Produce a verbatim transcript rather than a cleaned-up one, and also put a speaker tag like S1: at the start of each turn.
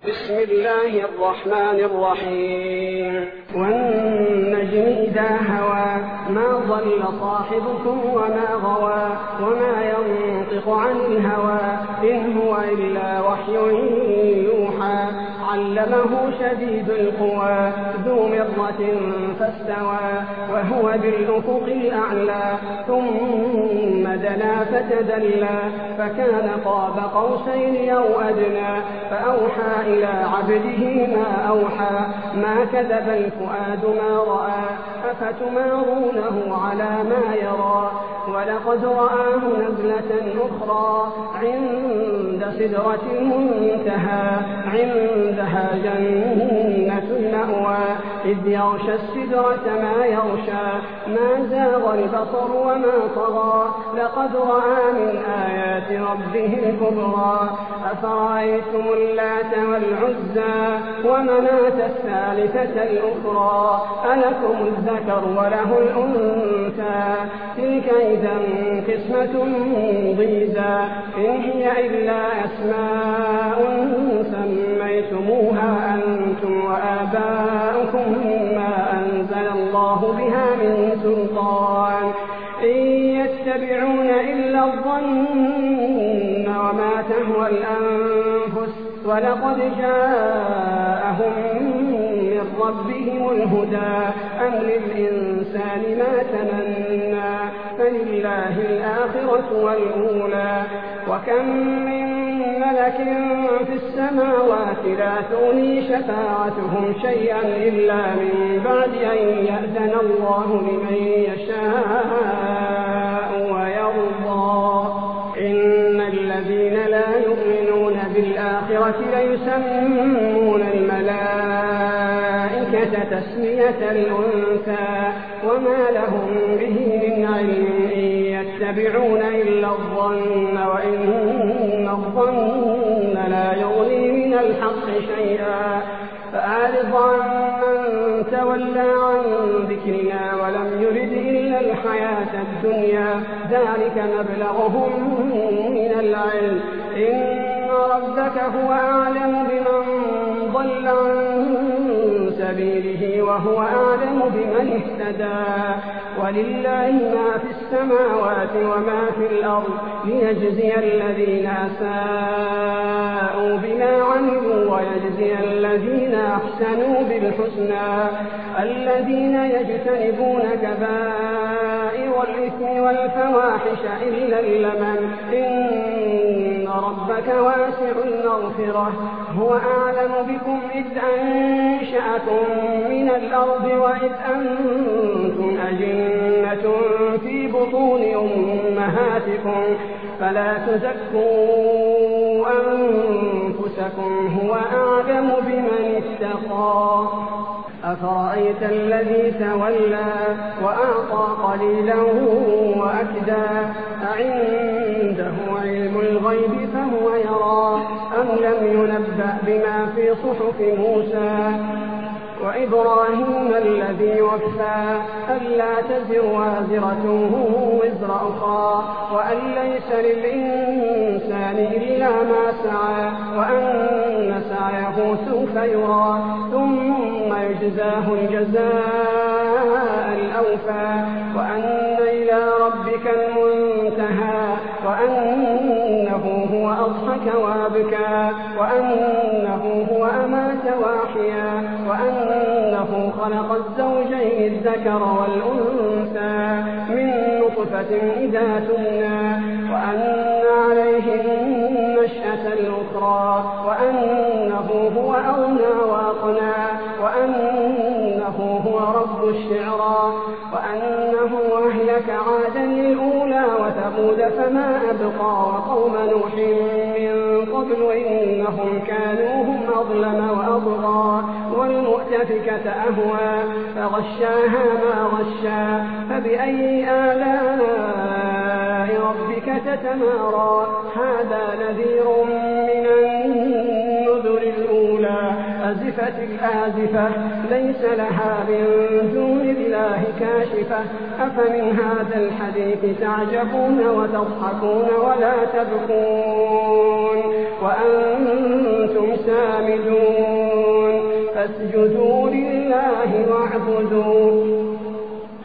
S1: بسم الله الرحمن الرحيم والنجم إذا هوى ما ضل صاحبكم وما غوى وما ينطق عن الهوى إن هو إلا وحي يوحى علمه شديد القوى ذو مرة فاستوى وهو بالأفق الأعلى ثم دنا فتدلى فكان قاب قوسين أو أدنى فأوحى إلى عبده ما أوحى ما كذب الفؤاد ما رأى أفتمارونه على ما يرى ولقد رآه نزلة أخرى عند سدرة المنتهى عندها جنة المأوى إذ يغشى السدرة ما يغشى ما زاغ البصر وما طغى لقد رأى من آيات ربه الكبرى أفرأيتم اللات والعزى ومناة الثالثة الأخرى ألكم الذكر وله الأنثى تلك إذا قسمة ضيزى إن هي إلا أسماء سميتموها أنتم وآباؤكم ما أنزل الله بها من سلطان إن يتبعون إلا الظن وما تهوى الأنفس ولقد جاءهم من ربهم الهدى أم للإنسان ما تمنى فلله الآخرة والأولى وكم من ملك في السماوات لا تغني شفاعتهم شيئا إلا من بعد أن يأذن الله لمن يشاء ويرضى إن الذين لا يؤمنون بالآخرة ليسمون الملائكة تسمية الأنثى وما لهم به من علم إن يتبعون إلا الظن وإن الظن لا يغني من الحق شيئا فأعرض عن من تولى عن ذكرنا ولم يرد إلا الحياة الدنيا ذلك مبلغهم من العلم إن ربك هو أعلم بمن ضل عن سبيله وهو أعلم بمن اهتدى ولله ما في السماوات وما في الأرض ليجزي الذين أساءوا بما عملوا ويجزي الذين أحسنوا بالحسنى الذين يجتنبون كبائر الإثم والفواحش إلا اللمم إن ربك واسع المغفرة هو أعلم بكم إذ أنشأكم من الأرض وإذ أنتم أجنة في بطون أمهاتكم فلا تزكوا أنفسكم هو أعلم بمن اتقى أفرأيت الذي تولى وأعطى قليلا وأكدى أعنده علم الغيب فهو يرى أم لم ينبأ بما في صحف موسى وإبراهيم الذي وفى ألا تزر وازرة وزر أخرى وأن ليس للإنسان إلا ما سعى وأن سعيه سوف يرى ثم يجزاه الجزاء الأوفى وأن إلى ربك المنتهى وأنه هو أضحك وأبكى وأنه هو أمات وأحيا وأنه خلق الزوجين الذكر والأنثى من نطفة إذا تمنى وأن عليه النشأة الأخرى وأنه هو أغنى وأقنى وأنه هو رب الشعرى وأنه أهلك عادا الأولى وثمود فما أبقى وقوم نوح من قبل إنهم كانوا هم أظلم وأطغى والمؤتفكة أهوى فغشاها ما غشى فبأي آلاء ربك تتمارى هذا نذير من النذر الأولى أزل أزفت الآزفة ليس لها من دون الله كاشفة أفمن هذا الحديث تعجبون وتضحكون ولا تبكون وأنتم سامدون فاسجدوا لله واعبدوا